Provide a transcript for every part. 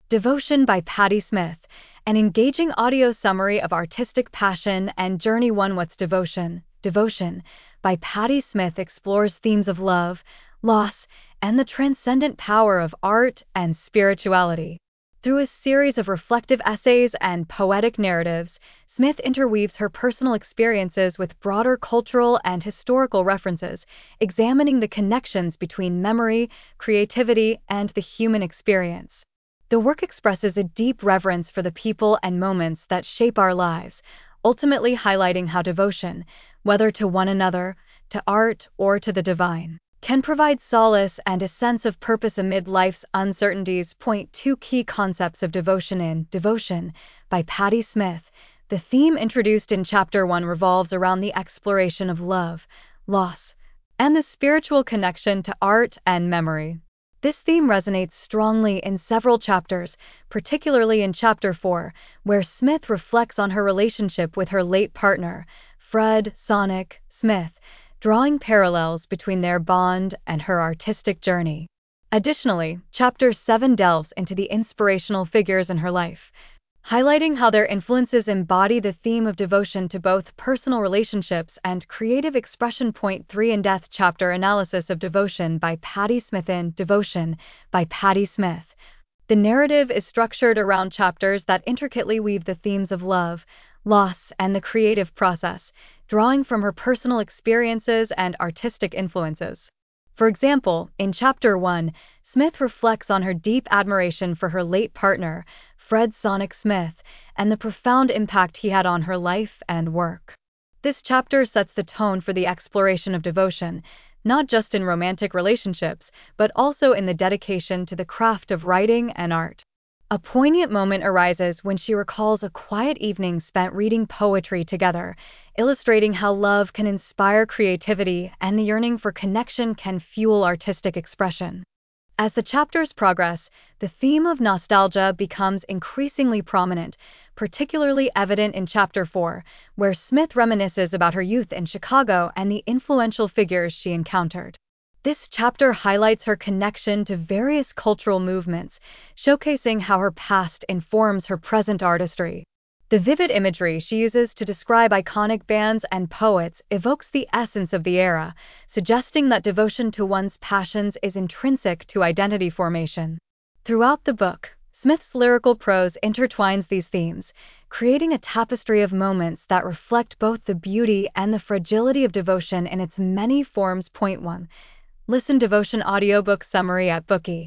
Devotion by Patti Smith, an engaging audio summary of artistic passion and journey. One. What's devotion? Devotion by Patti Smith explores themes of love, loss, and the transcendent power of art and spirituality. Through a series of reflective essays and poetic narratives, Smith interweaves her personal experiences with broader cultural and historical references, examining the connections between memory, creativity, and the human experience. The work expresses a deep reverence for the people and moments that shape our lives, ultimately highlighting how devotion, whether to one another, to art, or to the divine, can provide solace and a sense of purpose amid life's uncertainties. Point 2. Key concepts of devotion in Devotion by Patti Smith. The theme introduced in Chapter 1 revolves around the exploration of love, loss, and the spiritual connection to art and memory. This theme resonates strongly in several chapters, particularly in Chapter 4, where Smith reflects on her relationship with her late partner, Fred Sonic Smith, drawing parallels between their bond and her artistic journey. Additionally, Chapter 7 delves into the inspirational figures in her life, highlighting how their influences embody the theme of devotion to both personal relationships and creative expression. Point 3. In-depth chapter analysis of Devotion by Patti Smith. In Devotion by Patti Smith, the narrative is structured around chapters that intricately weave the themes of love, loss, and the creative process, drawing from her personal experiences and artistic influences. For example, in Chapter 1, Smith reflects on her deep admiration for her late partner, Fred Sonic Smith, and the profound impact he had on her life and work. This chapter sets the tone for the exploration of devotion, not just in romantic relationships, but also in the dedication to the craft of writing and art. A poignant moment arises when she recalls a quiet evening spent reading poetry together, illustrating how love can inspire creativity and the yearning for connection can fuel artistic expression. As the chapters progress, the theme of nostalgia becomes increasingly prominent, particularly evident in Chapter 4, where Smith reminisces about her youth in Chicago and the influential figures she encountered. This chapter highlights her connection to various cultural movements, showcasing how her past informs her present artistry. The vivid imagery she uses to describe iconic bands and poets evokes the essence of the era, suggesting that devotion to one's passions is intrinsic to identity formation. Throughout the book, Smith's lyrical prose intertwines these themes, creating a tapestry of moments that reflect both the beauty and the fragility of devotion in its many forms. Point 1. Listen Devotion audiobook summary at Bookey.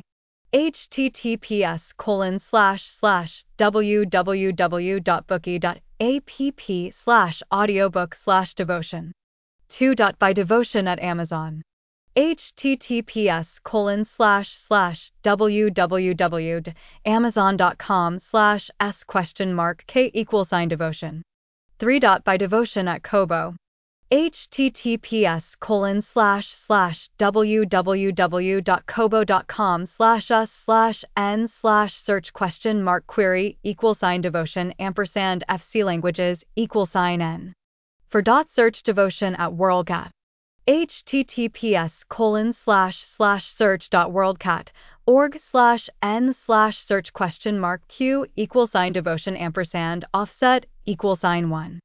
https://www.bookey.app/audiobook/devotion. 2. By Devotion at Amazon. https://www.amazon.com/s?k=devotion. 3. By Devotion at Kobo. https://www.kobo.com/us/n/search?devotion&fc languages=n. For search devotion at WorldCat. https://search.worldcat.org/n/search?q=devotion&offset=1.